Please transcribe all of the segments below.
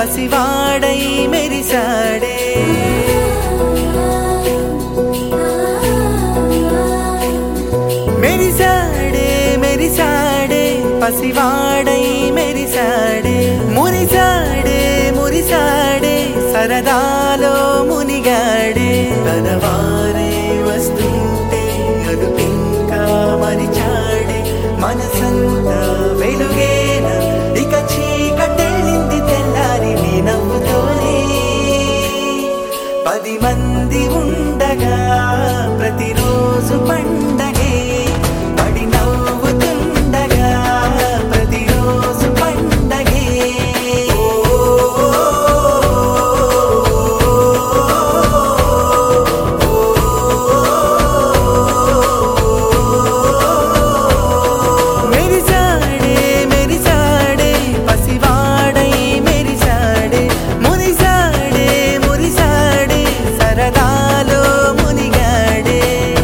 పసివాడై మెరిసాడే మెరిసాడే మెరిసాడే పసివాడై మెరిసాడే మురిసాడే మురిసాడే సరదాలో మునిగాడే తనవారే వస్తుంటే అదుపింకా మరిచాడే మనసంతా వెలుగేన ఇక చీకటెళ్ళింది తెల్లారి నీ నవ్వుతోనే 10 మంది ఉండగా ప్రతిరోజు పండగే పడి నవ్వుతుండగా ప్రతిరోజు పండగే మెరిసాడే మెరిసాడే పసివాడై మెరిసాడే మురిసాడే మురిసాడే సరదాలో మునిగాడే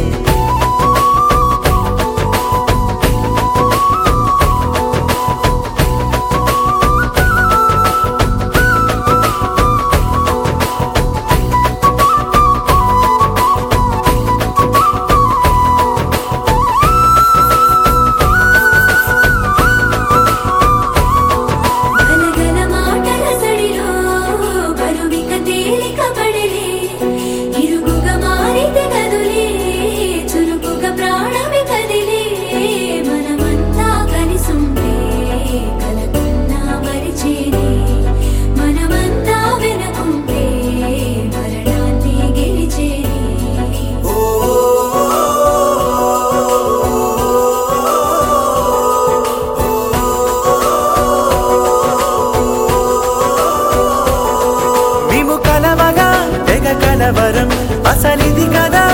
గలగల మాటల సడిలో బరువిక తేలిక పడలే ఇరుగుగా మారితే కదులే చురుకుగా ప్రాణమి కదిలే మనమంతా కలిసుంటే కలకున్నా మరిచేనే మనమంతా వెనకుంటే మరణాన్ని గెలిచేనే మేము కలవగా తెగ కలవరం అసలిది కదా